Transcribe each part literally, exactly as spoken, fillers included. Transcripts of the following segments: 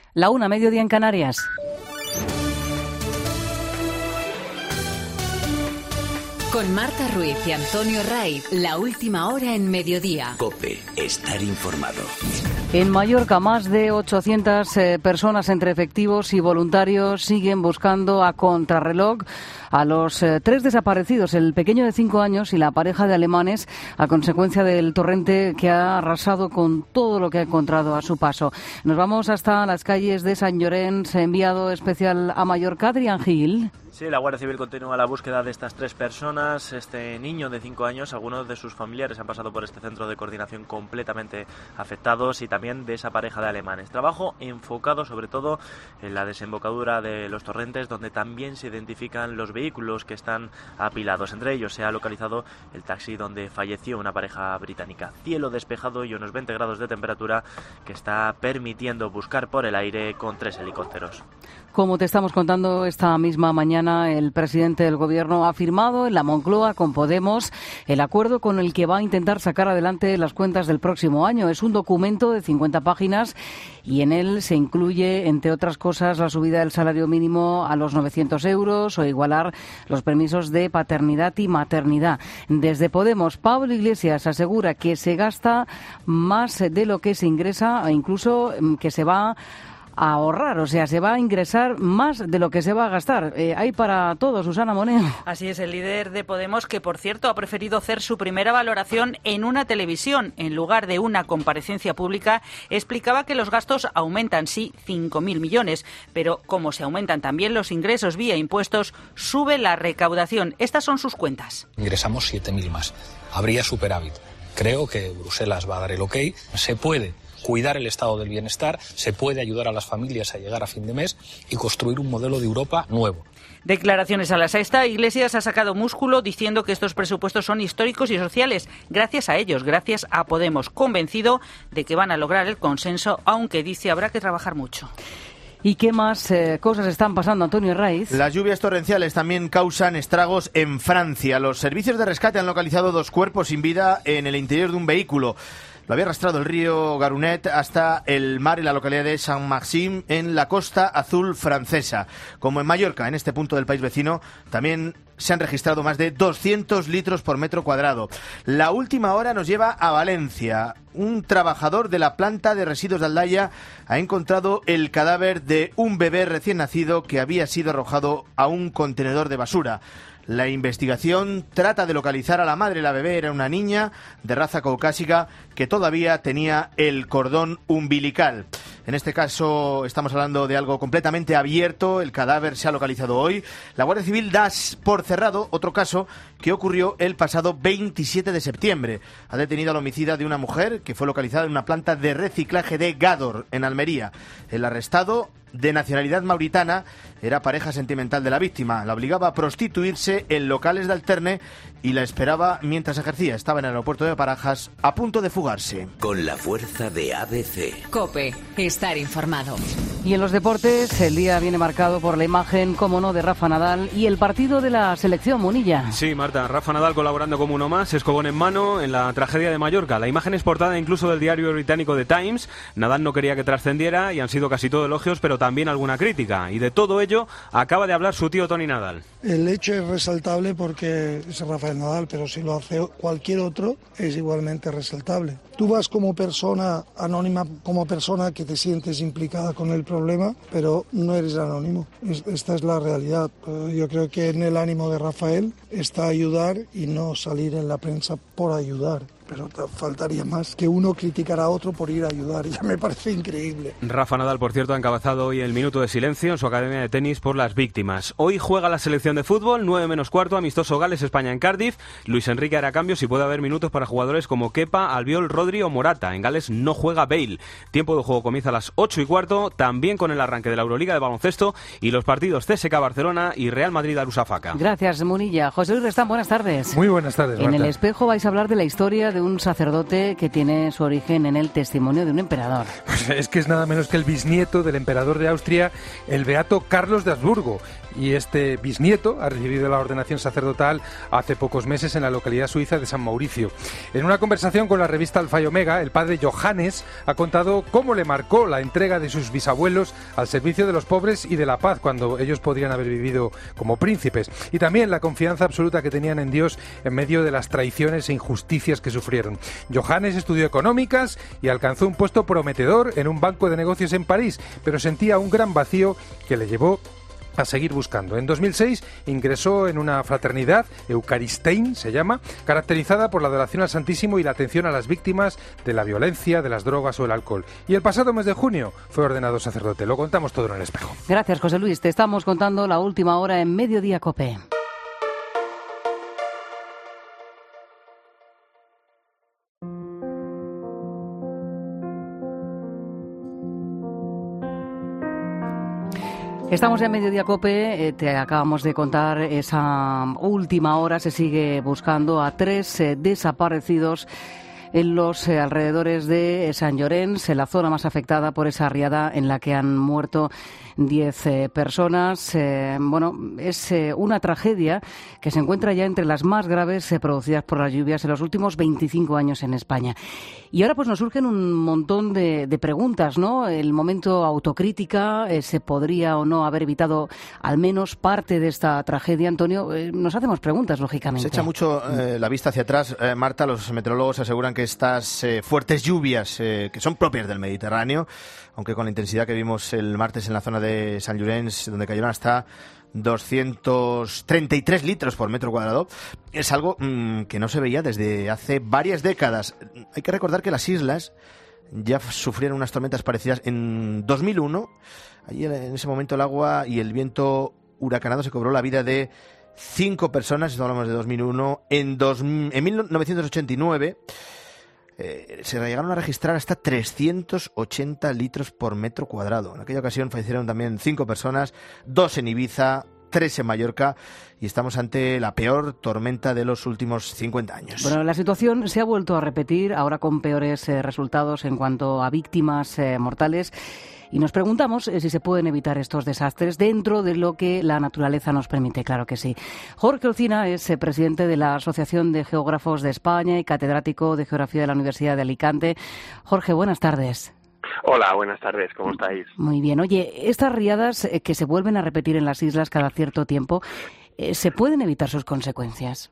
La una, mediodía en Canarias. Con Marta Ruiz y Antonio Raiz, la última hora en mediodía. COPE, estar informado. En Mallorca, más de ochocientas eh, personas entre efectivos y voluntarios siguen buscando a contrarreloj a los eh, tres desaparecidos, el pequeño de cinco años y la pareja de alemanes, a consecuencia del torrente que ha arrasado con todo lo que ha encontrado a su paso. Nos vamos hasta las calles de Sant Llorenç, enviado especial a Mallorca, Adrián Gil. Sí, la Guardia Civil continúa la búsqueda de estas tres personas. Este niño de cinco años, algunos de sus familiares han pasado por este centro de coordinación completamente afectados, y también de esa pareja de alemanes. Trabajo enfocado sobre todo en la desembocadura de los torrentes, donde también se identifican los vehículos que están apilados. Entre ellos se ha localizado el taxi donde falleció una pareja británica. Cielo despejado y unos veinte grados de temperatura que está permitiendo buscar por el aire con tres helicópteros. Como te estamos contando esta misma mañana, el presidente del Gobierno ha firmado en la Moncloa con Podemos el acuerdo con el que va a intentar sacar adelante las cuentas del próximo año. Es un documento de cincuenta páginas y en él se incluye, entre otras cosas, la subida del salario mínimo a los novecientos euros o igualar los permisos de paternidad y maternidad. Desde Podemos, Pablo Iglesias asegura que se gasta más de lo que se ingresa e incluso que se va a ahorrar, o sea, se va a ingresar más de lo que se va a gastar. Eh, hay para todo, Susana Moneo. Así es, el líder de Podemos, que por cierto ha preferido hacer su primera valoración en una televisión en lugar de una comparecencia pública, explicaba que los gastos aumentan, sí, cinco mil millones, pero como se aumentan también los ingresos vía impuestos, sube la recaudación. Estas son sus cuentas. Ingresamos siete mil más. Habría superávit. Creo que Bruselas va a dar el ok. Se puede cuidar el estado del bienestar, se puede ayudar a las familias a llegar a fin de mes y construir un modelo de Europa nuevo. Declaraciones a La Sexta. Iglesias ha sacado músculo diciendo que estos presupuestos son históricos y sociales. Gracias a ellos, gracias a Podemos, convencido de que van a lograr el consenso, aunque dice habrá que trabajar mucho. ¿Y qué más eh, cosas están pasando, Antonio Raiz? Las lluvias torrenciales también causan estragos en Francia. Los servicios de rescate han localizado dos cuerpos sin vida en el interior de un vehículo. Lo había arrastrado el río Garonnet hasta el mar en la localidad de Saint-Maxime, en la Costa Azul francesa. Como en Mallorca, en este punto del país vecino, también se han registrado más de doscientos litros por metro cuadrado. La última hora nos lleva a Valencia. Un trabajador de la planta de residuos de Aldaya ha encontrado el cadáver de un bebé recién nacido que había sido arrojado a un contenedor de basura. La investigación trata de localizar a la madre. La bebé era una niña de raza caucásica que todavía tenía el cordón umbilical. En este caso estamos hablando de algo completamente abierto. El cadáver se ha localizado hoy. La Guardia Civil da por cerrado otro caso que ocurrió el pasado veintisiete de septiembre. Ha detenido al homicida de una mujer que fue localizada en una planta de reciclaje de Gádor, en Almería. El arrestado, de nacionalidad mauritana, era pareja sentimental de la víctima. La obligaba a prostituirse en locales de alterne y la esperaba mientras ejercía. Estaba en el aeropuerto de Barajas a punto de fugarse. Con la fuerza de A B C. COPE, estar informado. Y en los deportes, el día viene marcado por la imagen, como no, de Rafa Nadal y el partido de la selección, Munilla. Sí, Marta, Rafa Nadal colaborando como uno más, escobón en mano en la tragedia de Mallorca. La imagen es portada incluso del diario británico The Times. Nadal no quería que trascendiera y han sido casi todo elogios, pero también alguna crítica. Y de todo ello acaba de hablar su tío Toni Nadal. El hecho es resaltable porque es Rafael Nadal, pero si lo hace cualquier otro es igualmente resaltable. Tú vas como persona anónima, como persona que te sientes implicada con el problema, pero no eres anónimo. Esta es la realidad. Yo creo que en el ánimo de Rafael está ayudar y no salir en la prensa por ayudar. Pero faltaría más que uno criticara a otro por ir a ayudar. Ya me parece increíble. Rafa Nadal, por cierto, ha encabezado hoy el minuto de silencio en su academia de tenis por las víctimas. Hoy juega la selección de fútbol, nueve menos cuarto, amistoso Gales-España en Cardiff. Luis Enrique hará cambios y puede haber minutos para jugadores como Kepa, Albiol, Rodri o Morata. En Gales no juega Bale. Tiempo de juego comienza a las ocho y cuarto, también con el arranque de la Euroliga de baloncesto y los partidos C S K Barcelona y Real Madrid-Darussafaka. Gracias, Munilla. José Luis Restán, buenas tardes. Muy buenas tardes, Marta. En El Espejo vais a hablar de la historia de de un sacerdote que tiene su origen en el testimonio de un emperador. Pues es que es nada menos que el bisnieto del emperador de Austria, el beato Carlos de Habsburgo. Y este bisnieto ha recibido la ordenación sacerdotal hace pocos meses en la localidad suiza de San Mauricio. En una conversación con la revista Alfa y Omega, el padre Johannes ha contado cómo le marcó la entrega de sus bisabuelos al servicio de los pobres y de la paz, cuando ellos podrían haber vivido como príncipes. Y también la confianza absoluta que tenían en Dios en medio de las traiciones e injusticias que sufrieron. Johannes estudió económicas y alcanzó un puesto prometedor en un banco de negocios en París, pero sentía un gran vacío que le llevó a seguir buscando. En dos mil seis ingresó en una fraternidad, Eucaristein se llama, caracterizada por la adoración al Santísimo y la atención a las víctimas de la violencia, de las drogas o el alcohol. Y el pasado mes de junio fue ordenado sacerdote. Lo contamos todo en El Espejo. Gracias, José Luis. Te estamos contando la última hora en Mediodía COPE. Estamos ya en Mediodía COPE, eh, te acabamos de contar esa última hora, se sigue buscando a tres eh, desaparecidos en los eh, alrededores de Sant Llorenç, en la zona más afectada por esa riada en la que han muerto diez eh, personas. Eh, bueno, es eh, una tragedia que se encuentra ya entre las más graves eh, producidas por las lluvias en los últimos veinticinco años en España. Y ahora pues nos surgen un montón de, de preguntas, ¿no? El momento autocrítica, eh, ¿se podría o no haber evitado al menos parte de esta tragedia? Antonio, eh, nos hacemos preguntas, lógicamente. Se echa mucho eh, la vista hacia atrás, eh, Marta. Los meteorólogos aseguran que estas eh, fuertes lluvias, eh, que son propias del Mediterráneo, aunque con la intensidad que vimos el martes en la zona de Sant Llorenç, donde cayeron hasta doscientos treinta y tres litros por metro cuadrado, es algo mmm, que no se veía desde hace varias décadas. Hay que recordar que las islas ya sufrieron unas tormentas parecidas en dos mil uno. Allí en ese momento el agua y el viento huracanado se cobró la vida de cinco personas, esto hablamos de dos mil uno. En, dos, en mil novecientos ochenta y nueve eh, se llegaron a registrar hasta trescientos ochenta litros por metro cuadrado. En aquella ocasión fallecieron también cinco personas, dos en Ibiza, tres en Mallorca, y estamos ante la peor tormenta de los últimos cincuenta años. Bueno, la situación se ha vuelto a repetir, ahora con peores eh, resultados en cuanto a víctimas eh, mortales. Y nos preguntamos eh, si se pueden evitar estos desastres dentro de lo que la naturaleza nos permite. Claro que sí. Jorge Olcina es eh, presidente de la Asociación de Geógrafos de España y catedrático de Geografía de la Universidad de Alicante. Jorge, buenas tardes. Hola, buenas tardes, ¿cómo estáis? Muy bien. Oye, estas riadas eh, que se vuelven a repetir en las islas cada cierto tiempo, eh, ¿se pueden evitar sus consecuencias?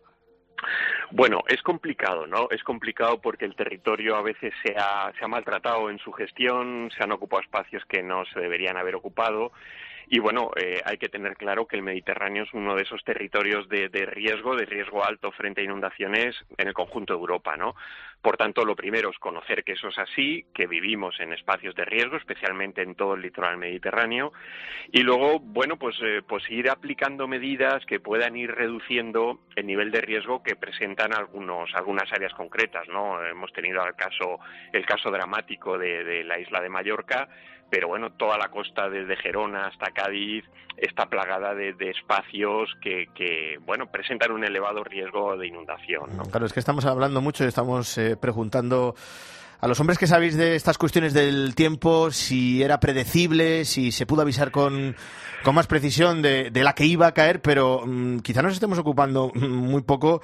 Bueno, es complicado, ¿no? Es complicado porque el territorio a veces se ha, se ha maltratado en su gestión, se han ocupado espacios que no se deberían haber ocupado. Y bueno, eh, hay que tener claro que el Mediterráneo es uno de esos territorios de, de riesgo, de riesgo alto frente a inundaciones en el conjunto de Europa, ¿no? Por tanto, lo primero es conocer que eso es así, que vivimos en espacios de riesgo, especialmente en todo el litoral mediterráneo, y luego, bueno, pues, eh, pues ir aplicando medidas que puedan ir reduciendo el nivel de riesgo que presentan algunos, algunas áreas concretas, ¿no? Hemos tenido el caso, el caso dramático de, de la isla de Mallorca, pero bueno, toda la costa desde Gerona hasta Cádiz está plagada de, de espacios que, que, bueno, presentan un elevado riesgo de inundación, ¿no? Claro, es que estamos hablando mucho y estamos eh, preguntando a los hombres que sabéis de estas cuestiones del tiempo si era predecible, si se pudo avisar con, con más precisión de, de la que iba a caer, pero mmm, quizá nos estemos ocupando muy poco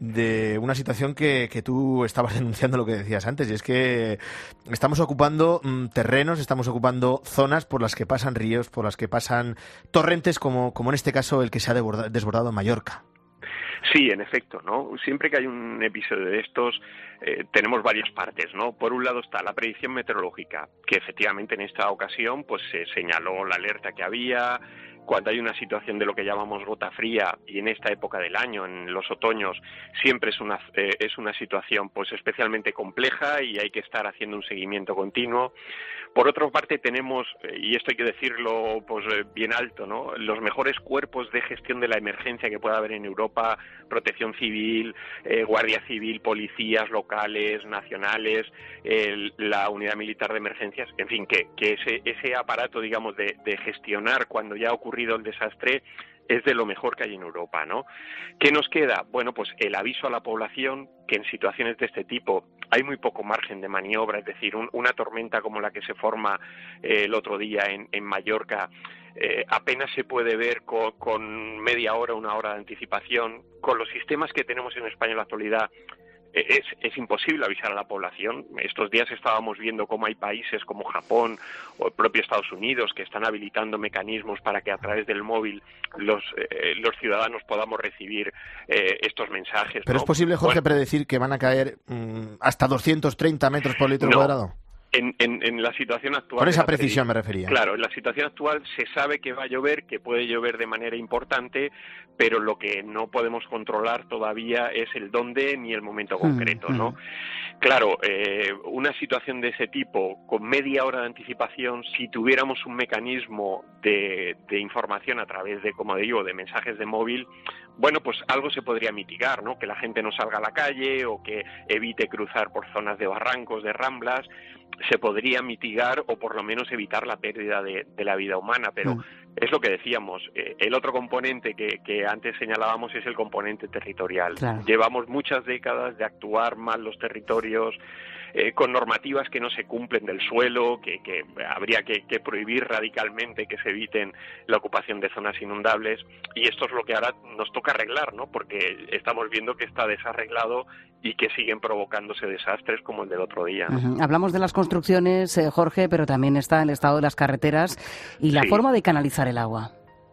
de una situación que, que tú estabas denunciando, lo que decías antes, y es que estamos ocupando mmm, terrenos, estamos ocupando zonas por las que pasan ríos, por las que pasan torrentes, como, como en este caso el que se ha desbordado, desbordado en Mallorca. Sí, en efecto, ¿no? Siempre que hay un episodio de estos, eh, tenemos varias partes, ¿no? Por un lado está la predicción meteorológica, que efectivamente en esta ocasión pues se señaló la alerta que había. Cuando hay una situación de lo que llamamos gota fría, y en esta época del año, en los otoños, siempre es una eh, es una situación pues especialmente compleja y hay que estar haciendo un seguimiento continuo. Por otra parte tenemos, y esto hay que decirlo pues bien alto, ¿no? Los mejores cuerpos de gestión de la emergencia que pueda haber en Europa: Protección Civil, eh, Guardia Civil, policías locales, nacionales, el, la Unidad Militar de Emergencias, en fin, que, que ese, ese aparato, digamos, de, de gestionar cuando ya ha ocurrido el desastre es de lo mejor que hay en Europa, ¿no? ¿Qué nos queda? Bueno, pues el aviso a la población que en situaciones de este tipo hay muy poco margen de maniobra, es decir, un, una tormenta como la que se forma eh, el otro día en, en Mallorca, eh, apenas se puede ver con, con media hora, una hora de anticipación. Con los sistemas que tenemos en España en la actualidad, Es, es imposible avisar a la población. Estos días estábamos viendo cómo hay países como Japón o el propio Estados Unidos que están habilitando mecanismos para que a través del móvil los eh, los ciudadanos podamos recibir eh, estos mensajes. Pero ¿no? es posible, Jorge, bueno, predecir que van a caer mmm, hasta doscientos treinta metros por litro no. cuadrado. En, en, en la situación actual... Con esa precisión me refería. Claro, en la situación actual se sabe que va a llover, que puede llover de manera importante, pero lo que no podemos controlar todavía es el dónde ni el momento concreto, ¿no? Claro, eh, una situación de ese tipo, con media hora de anticipación, si tuviéramos un mecanismo de, de información a través de, como digo, de mensajes de móvil, bueno, pues algo se podría mitigar, ¿no? Que la gente no salga a la calle o que evite cruzar por zonas de barrancos, de ramblas, se podría mitigar o por lo menos evitar la pérdida de, de la vida humana, pero mm. es lo que decíamos, eh, el otro componente que, que antes señalábamos es el componente territorial. Claro. Llevamos muchas décadas de actuar mal los territorios, eh, con normativas que no se cumplen del suelo, que, que habría que, que prohibir radicalmente que se eviten la ocupación de zonas inundables, y esto es lo que ahora nos toca arreglar, ¿no? Porque estamos viendo que está desarreglado y que siguen provocándose desastres como el del otro día, ¿no? Uh-huh. Hablamos de las construcciones, eh, Jorge, pero también está el estado de las carreteras y la sí. forma de canalizar el agua.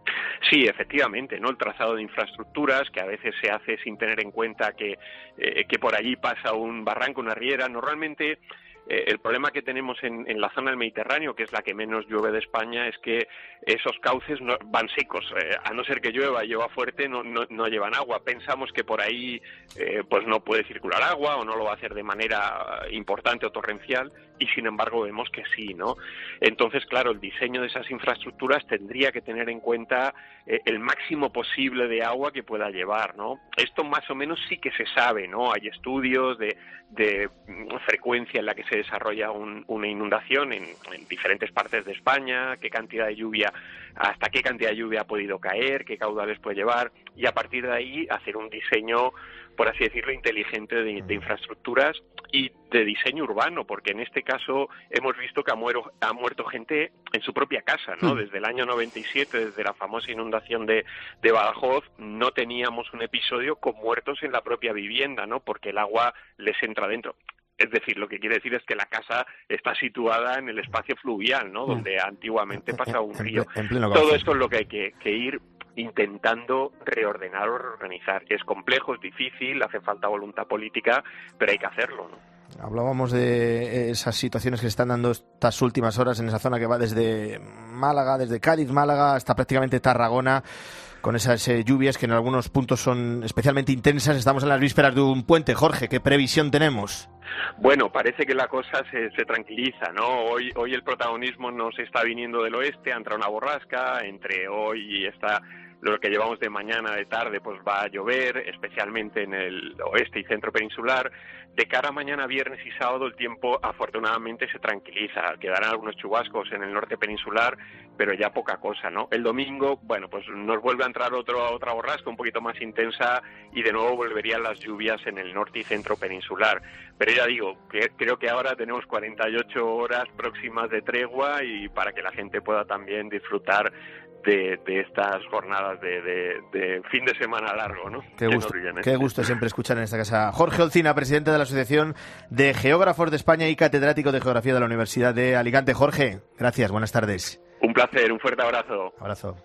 Sí, efectivamente, ¿no? El trazado de infraestructuras, que a veces se hace sin tener en cuenta que, eh, que por allí pasa un barranco, una riera. Normalmente eh, el problema que tenemos en, en la zona del Mediterráneo, que es la que menos llueve de España, es que esos cauces no, van secos. Eh, a no ser que llueva y llueva fuerte, no, no, no llevan agua. Pensamos que por ahí eh, pues no puede circular agua o no lo va a hacer de manera importante o torrencial, y sin embargo vemos que sí, ¿no? Entonces, claro, el diseño de esas infraestructuras tendría que tener en cuenta eh, el máximo posible de agua que pueda llevar, ¿no? Esto más o menos sí que se sabe, ¿no? Hay estudios de, de frecuencia en la que se desarrolla un, una inundación en, en diferentes partes de España, qué cantidad de lluvia, hasta qué cantidad de lluvia ha podido caer, qué caudales puede llevar, y a partir de ahí hacer un diseño, por así decirlo, inteligente de, de infraestructuras y de diseño urbano, porque en este caso hemos visto que ha, muero, ha muerto gente en su propia casa, ¿no? Desde el año noventa y siete, desde la famosa inundación de, de Badajoz, no teníamos un episodio con muertos en la propia vivienda, ¿no? Porque el agua les entra dentro. Es decir, lo que quiere decir es que la casa está situada en el espacio fluvial, ¿no? Donde antiguamente pasaba un río. En, en Todo esto es lo que hay que, que ir intentando reordenar o reorganizar. Es complejo, es difícil, hace falta voluntad política, pero hay que hacerlo, ¿no? Hablábamos de esas situaciones que se están dando estas últimas horas en esa zona que va desde Málaga, desde Cádiz, Málaga, hasta prácticamente Tarragona, con esas eh, lluvias que en algunos puntos son especialmente intensas. Estamos en las vísperas de un puente. Jorge, ¿qué previsión tenemos? Bueno, parece que la cosa se, se tranquiliza, ¿no? Hoy, hoy el protagonismo nos está viniendo del oeste, ha entrado una borrasca, entre hoy y esta... lo que llevamos de mañana, de tarde, pues va a llover, especialmente en el oeste y centro peninsular. De cara a mañana, viernes y sábado, el tiempo afortunadamente se tranquiliza. Quedarán algunos chubascos en el norte peninsular, pero ya poca cosa, ¿no? El domingo, bueno, pues nos vuelve a entrar otro, otra borrasca un poquito más intensa y de nuevo volverían las lluvias en el norte y centro peninsular. Pero ya digo, que creo que ahora tenemos cuarenta y ocho horas próximas de tregua y para que la gente pueda también disfrutar De, de estas jornadas de, de, de fin de semana largo, ¿no? Qué gusto, qué gusto siempre escuchar en esta casa. Jorge Olcina, presidente de la Asociación de Geógrafos de España y catedrático de Geografía de la Universidad de Alicante. Jorge, gracias, buenas tardes. Un placer, un fuerte abrazo. Abrazo.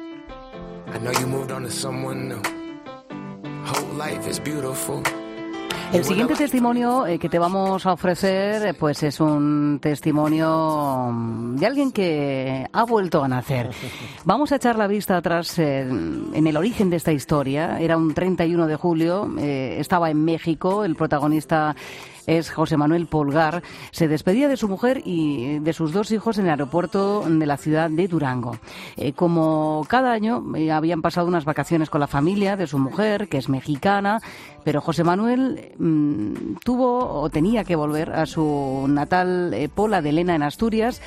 El siguiente testimonio eh, que te vamos a ofrecer eh, pues es un testimonio de alguien que ha vuelto a nacer. Vamos a echar la vista atrás eh, en el origen de esta historia. Era un treinta y uno de julio, eh, estaba en México, el protagonista es José Manuel Polgar. Se despedía de su mujer y de sus dos hijos en el aeropuerto de la ciudad de Durango. Eh, como cada año, eh, habían pasado unas vacaciones con la familia de su mujer, que es mexicana, pero José Manuel mmm, tuvo o tenía que volver a su natal eh, Pola de Lena, en Asturias,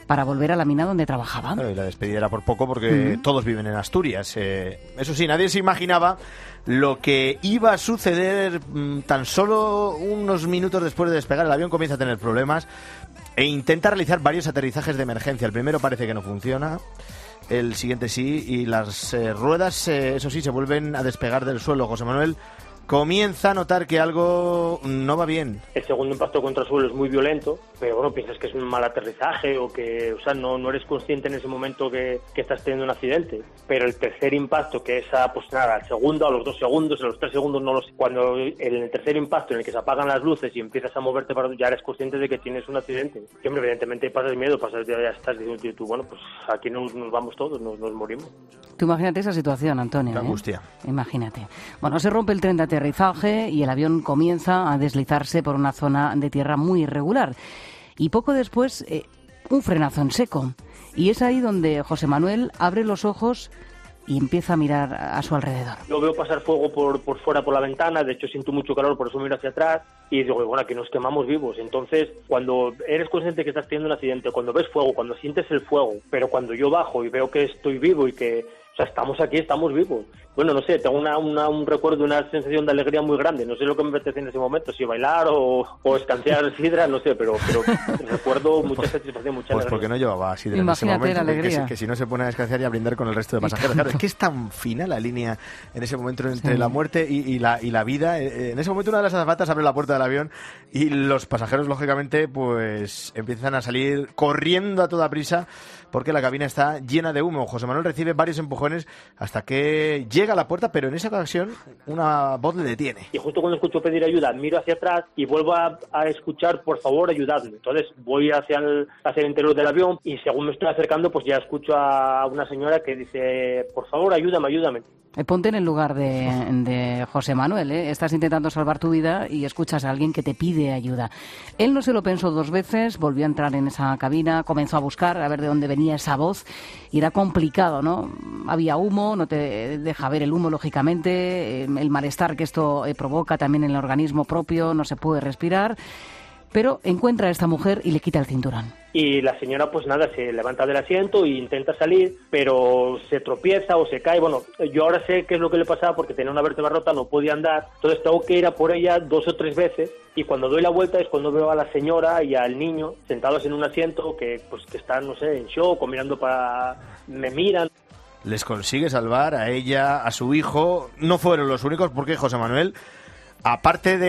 para volver a la mina donde trabajaba. Claro, y la despedida era por poco porque uh-huh. todos viven en Asturias. Eh, eso sí, nadie se imaginaba lo que iba a suceder mmm, tan solo unos minutos después de despegar. El avión comienza a tener problemas e intenta realizar varios aterrizajes de emergencia. El primero parece que no funciona, el siguiente sí, y las eh, ruedas, eh, eso sí, se vuelven a despegar del suelo. José Manuel comienza a notar que algo no va bien. El segundo impacto contra el suelo es muy violento, pero bueno, piensas que es un mal aterrizaje o que, o sea, no, no eres consciente en ese momento que, que estás teniendo un accidente. Pero el tercer impacto, que es a, pues nada, al segundo, a los dos segundos, a los tres segundos, no lo sé. Cuando en el tercer impacto en el que se apagan las luces y empiezas a moverte, para, ya eres consciente de que tienes un accidente. Y hombre, evidentemente pasas miedo, pasas, ya estás diciendo tú, bueno, pues aquí nos, nos vamos todos, nos, nos morimos. Tú imagínate esa situación, Antonio. Qué angustia. ¿eh? Imagínate. Bueno, se rompe el tren de aterrizaje y el avión comienza a deslizarse por una zona de tierra muy irregular. Y poco después, eh, un frenazo en seco. Y es ahí donde José Manuel abre los ojos y empieza a mirar a su alrededor. Lo veo pasar fuego por, por fuera por la ventana, de hecho siento mucho calor, por eso miro hacia atrás y digo, bueno, aquí nos quemamos vivos. Entonces, cuando eres consciente que estás teniendo un accidente, cuando ves fuego, cuando sientes el fuego, pero cuando yo bajo y veo que estoy vivo y que, o sea, estamos aquí, estamos vivos. Bueno, no sé, tengo una, una, un recuerdo, una sensación de alegría muy grande. No sé lo que me apetece en ese momento, si bailar o, o escanciar sidra, no sé, pero, pero recuerdo mucha pues, satisfacción, mucha pues alegría. Porque no llevaba sidra Imagínate en ese momento, la alegría. Que, que, que si no se pone a escanciar y a brindar con el resto de pasajeros. Claro, es que es tan fina la línea en ese momento entre sí. la muerte y, y, la, y la vida. En ese momento una de las azafatas abre la puerta del avión y los pasajeros, lógicamente, pues empiezan a salir corriendo a toda prisa porque la cabina está llena de humo. José Manuel recibe varios empujones hasta que llega a la puerta, pero en esa ocasión una voz le detiene. Y justo cuando escucho pedir ayuda, miro hacia atrás y vuelvo a, a escuchar, por favor, ayudadme. Entonces voy hacia el, hacia el interior del avión y según me estoy acercando, pues ya escucho a una señora que dice, por favor, ayúdame, ayúdame. Ponte en el lugar de, de José Manuel, ¿eh? Estás intentando salvar tu vida y escuchas a alguien que te pide ayuda. Él no se lo pensó dos veces, volvió a entrar en esa cabina, comenzó a buscar a ver de dónde venía esa voz y era complicado, ¿no? Había humo, no te deja ver el humo, lógicamente, el malestar que esto provoca también en el organismo propio, no se puede respirar, pero encuentra a esta mujer y le quita el cinturón. Y la señora, pues nada, se levanta del asiento e intenta salir, pero se tropieza o se cae. Bueno, yo ahora sé qué es lo que le pasaba porque tenía una vértebra rota, no podía andar. Entonces tengo que ir a por ella dos o tres veces y cuando doy la vuelta es cuando veo a la señora y al niño sentados en un asiento que pues que están, no sé, en shock o mirando para... me miran. Les consigue salvar a ella, a su hijo. No fueron los únicos porque José Manuel, aparte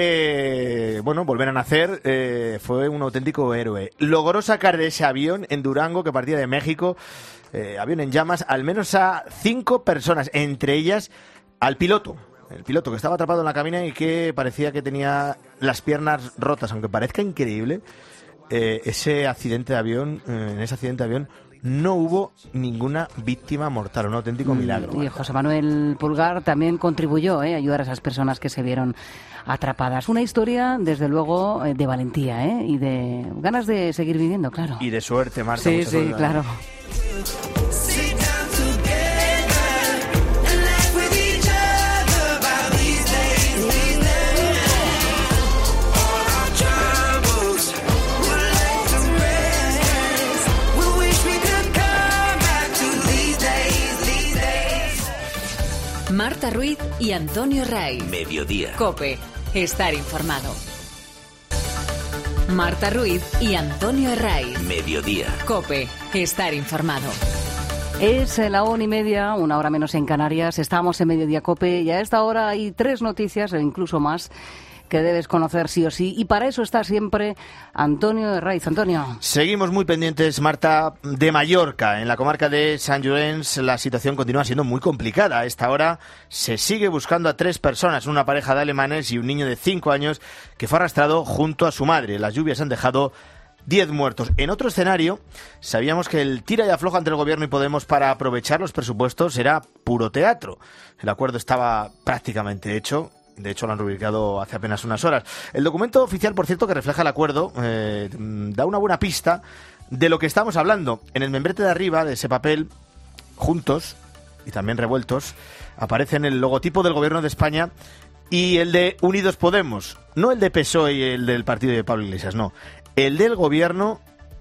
de, bueno, volver a nacer, eh, fue un auténtico héroe. Logró sacar de ese avión en Durango, que partía de México, eh, avión en llamas, al menos a cinco personas, entre ellas al piloto. El piloto que estaba atrapado en la cabina y que parecía que tenía las piernas rotas. Aunque parezca increíble, eh, ese accidente de avión, eh, en ese accidente de avión, no hubo ninguna víctima mortal, un auténtico milagro. Y José Manuel Pulgar también contribuyó eh, a ayudar a esas personas que se vieron atrapadas. Una historia, desde luego, de valentía ¿eh? y de ganas de seguir viviendo, claro. Y de suerte, Marta. Sí, sí, suerte, claro. Marta Ruiz y Antonio Raiz. Mediodía. COPE. Estar informado. Marta Ruiz y Antonio Raiz. Mediodía. COPE. Estar informado. Es la una y media, una hora menos en Canarias. Estamos en Mediodía COPE y a esta hora hay tres noticias, o incluso más, que debes conocer sí o sí. Y para eso está siempre Antonio Raiz. Antonio. Seguimos muy pendientes, Marta, de Mallorca. En la comarca de Sant Llorenç la situación continúa siendo muy complicada. A esta hora se sigue buscando a tres personas, una pareja de alemanes y un niño de cinco años que fue arrastrado junto a su madre. Las lluvias han dejado diez muertos. En otro escenario, sabíamos que el tira y afloja entre el Gobierno y Podemos para aprovechar los presupuestos era puro teatro. El acuerdo estaba prácticamente hecho. De hecho, lo han rubricado hace apenas unas horas. El documento oficial, por cierto, que refleja el acuerdo, eh, da una buena pista de lo que estamos hablando. En el membrete de arriba de ese papel, juntos y también revueltos, aparecen el logotipo del Gobierno de España y el de Unidos Podemos. No el de P S O E y el del partido de Pablo Iglesias, no. El del Gobierno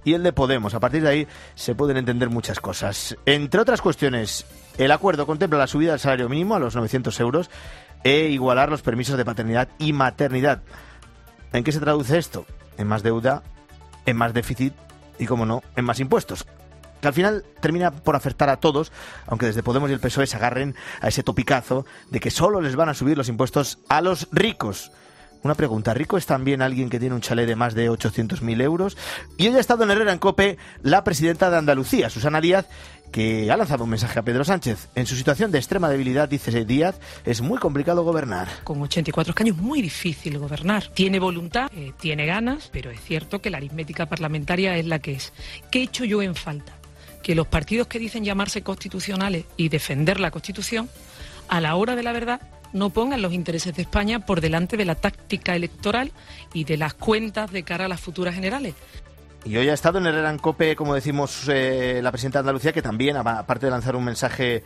y el de Podemos. A partir de ahí se pueden entender muchas cosas. Entre otras cuestiones, el acuerdo contempla la subida del salario mínimo a los novecientos euros e igualar los permisos de paternidad y maternidad. ¿En qué se traduce esto? En más deuda, en más déficit y, como no, en más impuestos. Que al final termina por afectar a todos, aunque desde Podemos y el P S O E se agarren a ese topicazo de que solo les van a subir los impuestos a los ricos. Una pregunta, ¿rico es también alguien que tiene un chalet de más de ochocientos mil euros? Y hoy ha estado en Herrera en COPE la presidenta de Andalucía, Susana Díaz, que ha lanzado un mensaje a Pedro Sánchez. En su situación de extrema debilidad, dice Díaz, es muy complicado gobernar. Con ochenta y cuatro escaños es muy difícil gobernar. Tiene voluntad, eh, tiene ganas, pero es cierto que la aritmética parlamentaria es la que es. ¿Qué he hecho yo en falta? Que los partidos que dicen llamarse constitucionales y defender la Constitución, a la hora de la verdad, no pongan los intereses de España por delante de la táctica electoral y de las cuentas de cara a las futuras generales. Y hoy ha estado en Herrera en COPE, como decimos, eh, la presidenta de Andalucía, que también, aparte de lanzar un mensaje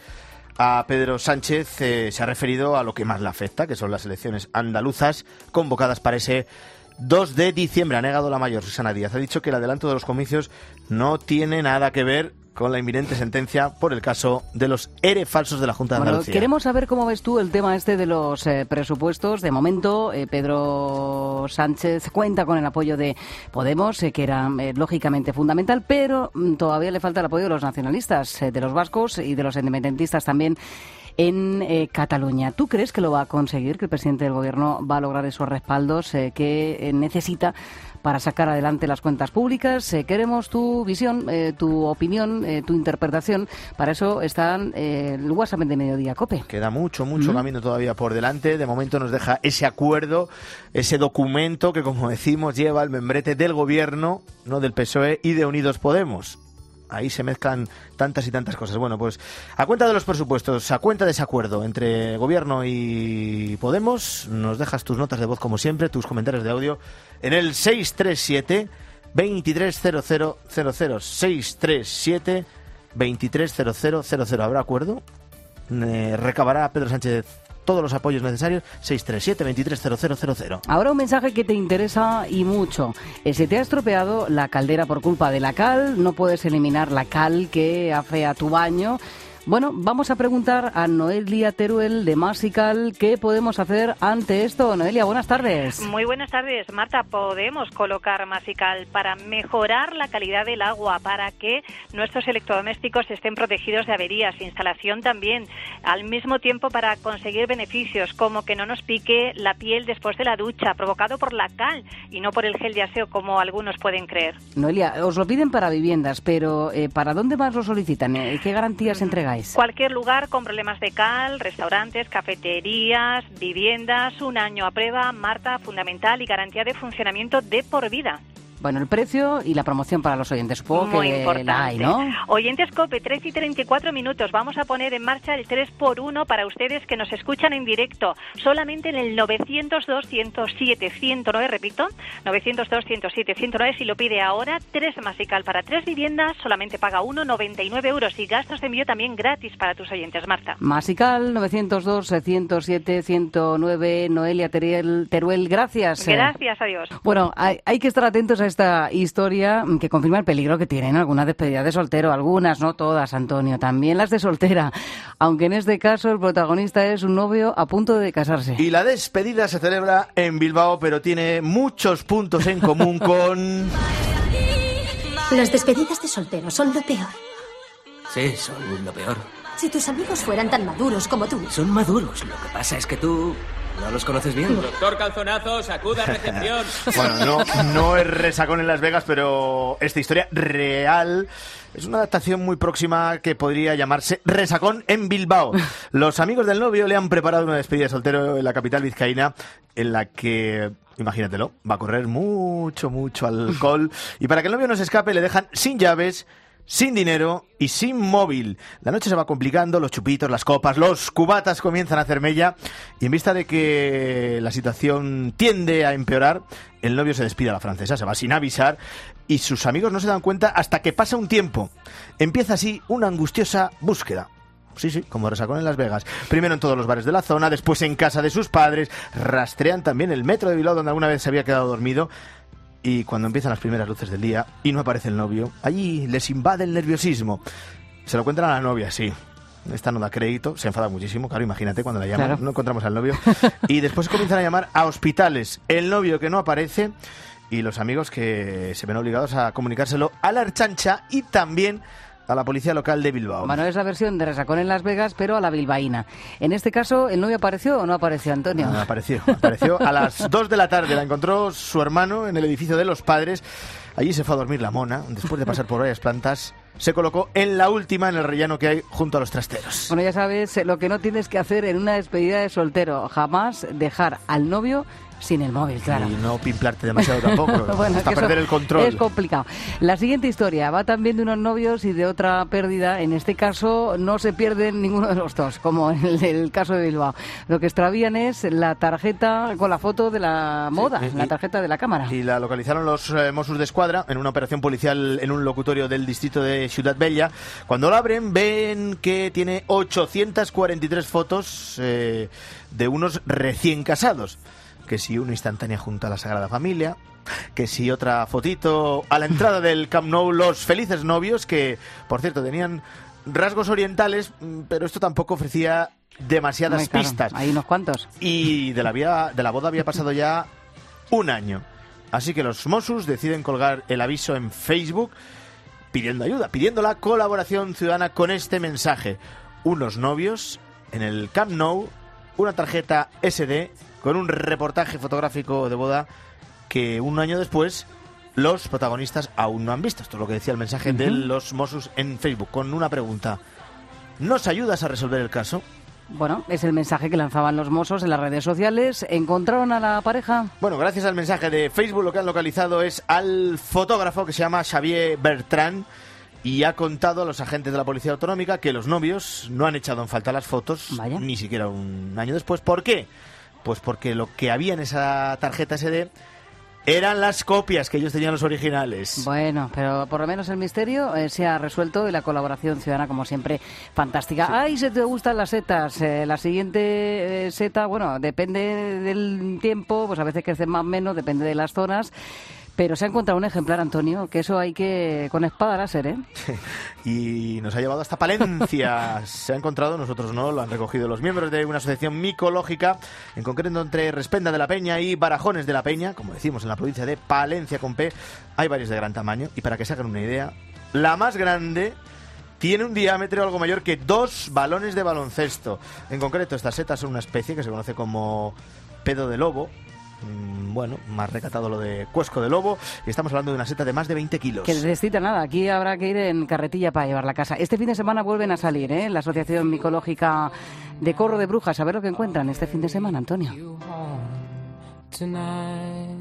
a Pedro Sánchez, eh, se ha referido a lo que más le afecta, que son las elecciones andaluzas convocadas para ese dos de diciembre. Ha negado la mayor, Susana Díaz. Ha dicho que el adelanto de los comicios no tiene nada que ver con la inminente sentencia por el caso de los E R E falsos de la Junta de bueno, Andalucía. Queremos saber cómo ves tú el tema este de los eh, presupuestos. De momento, eh, Pedro Sánchez cuenta con el apoyo de Podemos, eh, que era eh, lógicamente fundamental, pero mm, todavía le falta el apoyo de los nacionalistas, eh, de los vascos y de los independentistas también en eh, Cataluña. ¿Tú crees que lo va a conseguir, que el presidente del Gobierno va a lograr esos respaldos eh, que eh, necesita para sacar adelante las cuentas públicas? Eh, queremos tu visión, eh, tu opinión, eh, tu interpretación. Para eso están eh, el WhatsApp de Mediodía COPE. Queda mucho, mucho ¿Mm? camino todavía por delante. De momento nos deja ese acuerdo, ese documento que, como decimos, lleva el membrete del Gobierno, no del P S O E y de Unidos Podemos. Ahí se mezclan tantas y tantas cosas. Bueno, pues a cuenta de los presupuestos, a cuenta de ese acuerdo entre Gobierno y Podemos, nos dejas tus notas de voz como siempre, tus comentarios de audio en el seis tres siete, veintitrés cero cero cero cero. seis tres siete, veintitrés cero cero cero cero. ¿Habrá acuerdo? Eh, ¿Recabará Pedro Sánchez todos los apoyos necesarios? Seis tres siete, veintitrés cero cero cero cero. Ahora un mensaje que te interesa y mucho. Eh, se te ha estropeado la caldera por culpa de la cal, no puedes eliminar la cal que afea tu baño. Bueno, vamos a preguntar a Noelia Teruel de Masical qué podemos hacer ante esto. Noelia, buenas tardes. Muy buenas tardes, Marta. Podemos colocar Masical para mejorar la calidad del agua, para que nuestros electrodomésticos estén protegidos de averías, instalación también, al mismo tiempo para conseguir beneficios como que no nos pique la piel después de la ducha, provocado por la cal y no por el gel de aseo como algunos pueden creer. Noelia, os lo piden para viviendas, pero eh, ¿para dónde más lo solicitan? Eh, ¿Qué garantías entregáis? Cualquier lugar con problemas de cal, restaurantes, cafeterías, viviendas, un año a prueba, Marta, fundamental y garantía de funcionamiento de por vida. Bueno, el precio y la promoción para los oyentes, supongo Muy que importante. la hay, ¿no? Oyentes COPE, tres y treinta y cuatro minutos. Vamos a poner en marcha el tres por uno para ustedes que nos escuchan en directo. Solamente en el novecientos dos, ciento siete, ciento nueve, repito, novecientos dos, ciento siete, ciento nueve. Si lo pide ahora, tres Masical para tres viviendas, solamente paga uno coma noventa y nueve euros y gastos de envío también gratis para tus oyentes, Marta. Masical, novecientos dos, ciento siete, ciento nueve. Noelia Teruel, Teruel, gracias. Gracias, adiós. Bueno, hay, hay que estar atentos a esta historia que confirma el peligro que tienen algunas despedidas de soltero, algunas, no todas, Antonio, también las de soltera, aunque en este caso el protagonista es un novio a punto de casarse. Y la despedida se celebra en Bilbao, pero tiene muchos puntos en común con... Las despedidas de soltero son lo peor. Sí, son lo peor. Si tus amigos fueran tan maduros como tú. Son maduros, lo que pasa es que tú... ¿No los conoces bien? Doctor Calzonazo, sacuda recepción. Bueno, no, no es resacón en Las Vegas, pero esta historia real es una adaptación muy próxima que podría llamarse Resacón en Bilbao. Los amigos del novio le han preparado una despedida de soltero en la capital vizcaína, en la que, imagínatelo, va a correr mucho, mucho alcohol. Y para que el novio no se escape, le dejan sin llaves, sin dinero y sin móvil. La noche se va complicando, los chupitos, las copas, los cubatas comienzan a hacer mella y en vista de que la situación tiende a empeorar, el novio se despide a la francesa, se va sin avisar y sus amigos no se dan cuenta hasta que pasa un tiempo. Empieza así una angustiosa búsqueda. Sí, sí, como Resacón en Las Vegas. Primero en todos los bares de la zona, después en casa de sus padres, rastrean también el metro de Bilbao donde alguna vez se había quedado dormido. y cuando empiezan las primeras luces del día y no aparece el novio, allí les invade el nerviosismo. Se lo cuentan a la novia, sí. Esta no da crédito, se enfada muchísimo, claro, imagínate cuando la llaman, claro. No encontramos al novio. Y después comienzan a llamar a hospitales, el novio que no aparece y los amigos que se ven obligados a comunicárselo a la Ertzaintza y también a la policía local de Bilbao. Bueno, es la versión de Resacón en Las Vegas, pero a la bilbaína. En este caso, ¿el novio apareció o no apareció, Antonio? No, apareció, apareció a las dos de la tarde, la encontró su hermano en el edificio de los padres. Allí se fue a dormir la mona, después de pasar por varias plantas, se colocó en la última, en el rellano que hay junto a los trasteros. Bueno, ya sabes, lo que no tienes que hacer en una despedida de soltero, jamás dejar al novio sin el móvil, claro. Y no pimplarte demasiado tampoco, bueno, hasta perder el control. Es complicado. La siguiente historia va también de unos novios y de otra pérdida. En este caso no se pierden ninguno de los dos, como en el, el caso de Bilbao. Lo que extravían es la tarjeta con la foto de la moda, sí, y, la tarjeta de la cámara. Y la localizaron los eh, Mossos de Escuadra en una operación policial en un locutorio del distrito de Ciudad Bella. Cuando la abren ven que tiene ochocientas cuarenta y tres fotos eh, de unos recién casados. Que si una instantánea junto a la Sagrada Familia, que si otra fotito a la entrada del Camp Nou, los felices novios, que, por cierto, tenían rasgos orientales, pero esto tampoco ofrecía demasiadas Muy claro, pistas. Hay unos cuantos. Y de la, vía, de la boda había pasado ya un año. Así que los Mossos deciden colgar el aviso en Facebook pidiendo ayuda, pidiendo la colaboración ciudadana con este mensaje. Unos novios en el Camp Nou, una tarjeta ese de con un reportaje fotográfico de boda que un año después los protagonistas aún no han visto. Esto es lo que decía el mensaje uh-huh. de los Mossos en Facebook, con una pregunta. ¿Nos ayudas a resolver el caso? Bueno, es el mensaje que lanzaban los Mossos en las redes sociales. ¿Encontraron a la pareja? Bueno, gracias al mensaje de Facebook lo que han localizado es al fotógrafo que se llama Xavier Bertrand y ha contado a los agentes de la Policía Autonómica que los novios no han echado en falta las fotos, Vaya. ni siquiera un año después. ¿Por qué? Pues porque lo que había en esa tarjeta ese de eran las copias que ellos tenían los originales. Bueno, pero por lo menos el misterio eh, se ha resuelto y la colaboración ciudadana, como siempre, fantástica. Sí. ¡Ay, se te gustan las setas! Eh, la siguiente eh, seta, bueno, depende del tiempo, pues a veces crecen más o menos, depende de las zonas. Pero se ha encontrado un ejemplar, Antonio, que eso hay que... con espada láser, ¿eh? Y nos ha llevado hasta Palencia. Se ha encontrado, nosotros no, lo han recogido los miembros de una asociación micológica, en concreto entre Respenda de la Peña y Barajones de la Peña, como decimos en la provincia de Palencia con P. Hay varios de gran tamaño, y para que se hagan una idea, la más grande tiene un diámetro algo mayor que dos balones de baloncesto. En concreto, estas setas son una especie que se conoce como pedo de lobo. Bueno, más recatado lo de cuesco de lobo, y estamos hablando de una seta de más de veinte kilos. Que necesita nada, aquí habrá que ir en carretilla para llevarla a casa. Este fin de semana vuelven a salir, ¿eh? La Asociación Micológica de Corro de Brujas. A ver lo que encuentran este fin de semana, Antonio.